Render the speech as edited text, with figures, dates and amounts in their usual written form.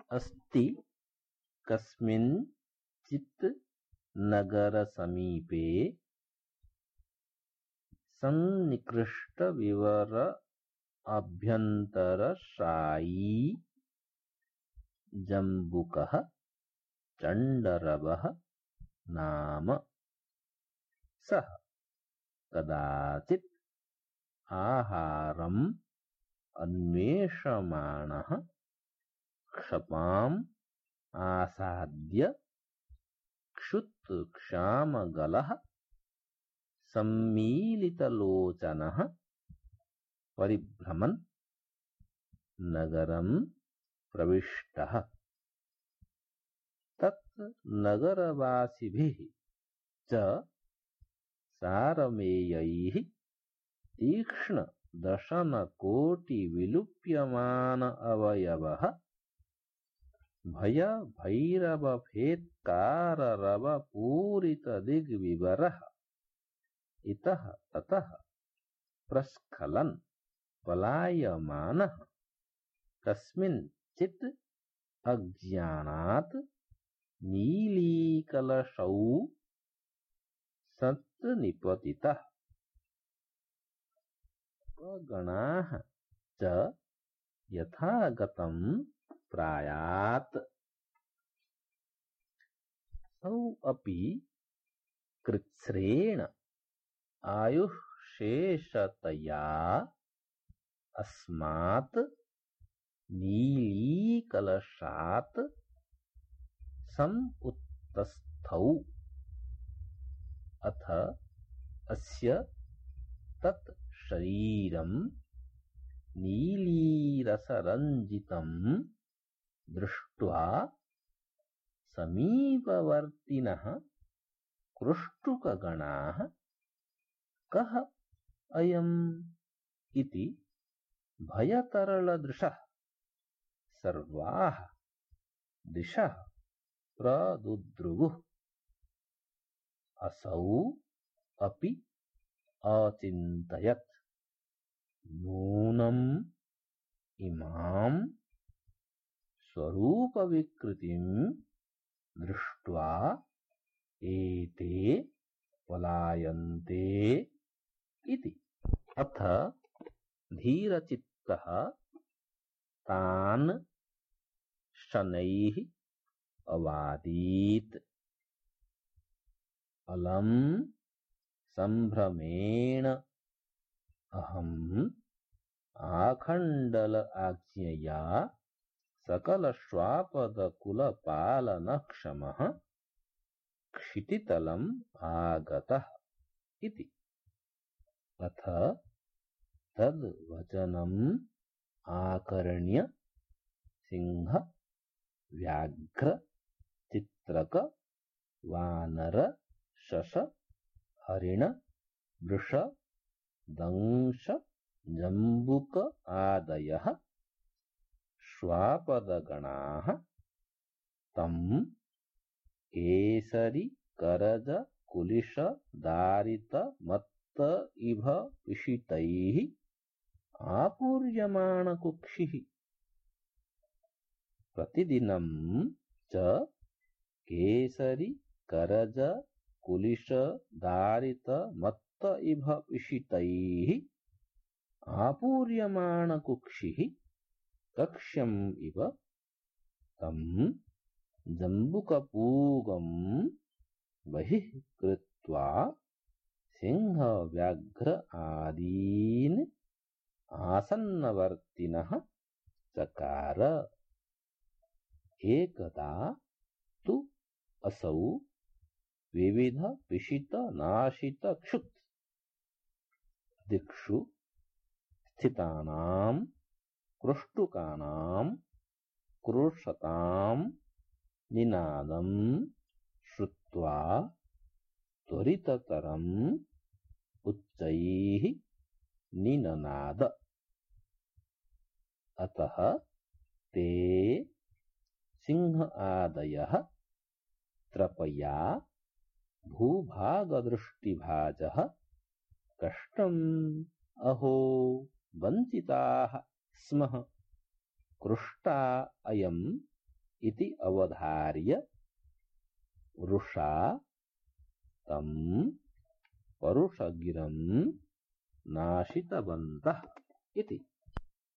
अस्ति कस्मिंचित् नगरसमीपे सन्निकृष्टविवर अभ्यन्तरशायी जम्बुकः चण्डरवः नाम। सः कदाचित् आहारम् अन्वेषमाणः क्षपाम् आसाद्य क्षुत्क्षामगलः सम्मीलितलोचनः परिभ्रमन् नगरम् प्रविष्टः। तत् नगरवासिभिः च सारमेयैः तीक्ष्णदशनकोटिविलुप्यमान अवयवः भयभैरवभेत्काररवपूरितदिग्विवरः इतः ततः प्रस्खलन् पलायमानः कस्मिंचित् अज्ञानात् नीलीकलशौ सन्निपतितः। गणाः च यथागतं प्रायात्। सौ अपि कृच्छ्रेण आयुःशेषतया अस्मात् नीलीकलशात् समुत्तस्थौ। अथ अस्य तत् शरीरं नीलीरसरञ्जितं दृष्ट्वा समीपवर्तिनः कृष्टुकगणाः कः अयम् इति भयतरलदृशः सर्वाः दिशः प्रदुद्रुवुः। असौ अपि अचिन्तयत् नूनम् इमाम् स्वरूपविकृतिम् दृष्ट्वा एते पलायन्ते इति। अथ धीरचित्तः तान् शनैः अवादीत्। अलम् सम्भ्रमेण अहम् आखण्डल आज्ञया सकलश्वापदकुलपालनक्षमः क्षितितलम् आगतः इति। अथ तद्वचनम् आकर्ण्य सिंह व्याघ्र चित्रक वानर शश हरिण वृष दंश जम्बुक आदयः श्वापदगणाः तम् केसरी करज कुलिश दारित मत्त इभ पिशितैः आपूर्यमाणकुक्षिः प्रतिदिनं च केसरी करज कुलिश दारित मत्त इभ पिशितैः आपूर्यमाणकुक्षिः कक्ष्यम् इव तम् जम्बुकपूगम् बहिः कृत्वा सिंह व्याघ्र आदीन् आसन्नवर्तिनः चकार। एकदा तु असौ विविध पिशित नाशित क्षुत् दिक्षु स्थितानां कृष्टुकानां क्रोशतां निनादं श्रुत्वा त्वरिततरम् उच्चैः निननाद। अतः ते सिंह आदयः त्रपया भूभागदृष्टिभाजः कष्टम् अहो वञ्चिताः स्मः कृष्टा अयम् अवधार्य वृषा तं परुषगिरं नाशितवन्तः इति।